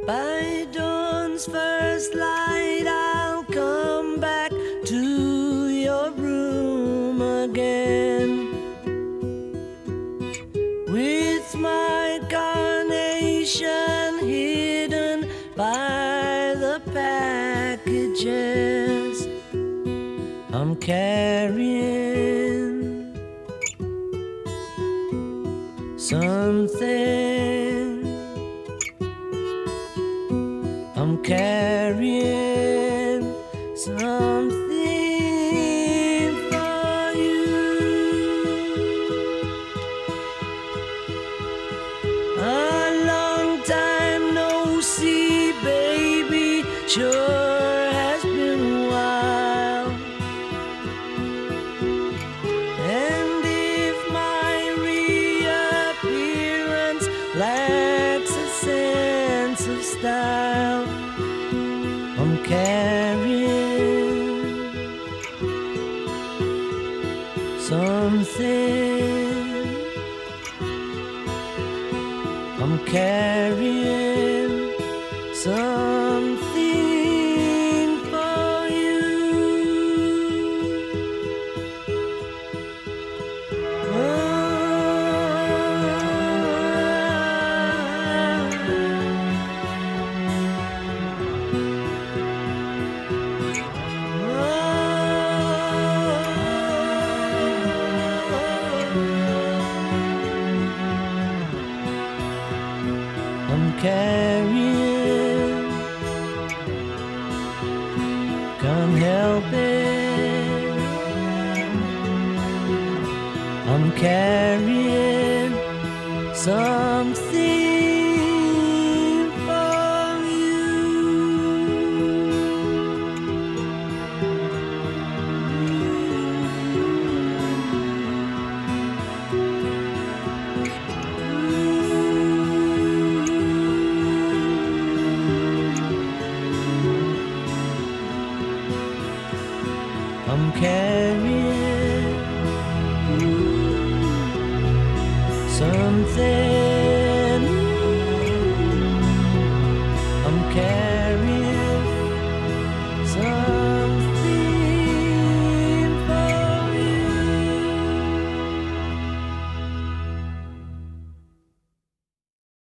By dawn's first light, I'll come back to your room again with my carnation hidden by the packages I'm carrying. Something I'm carrying, something for you. A long time no see, baby, sure has been a while. And if my reappearance lacks a sense of style, I'm carrying something. I'm carrying something for you. I'm carrying, can't help it. I'm carrying something for you. I'm carrying something.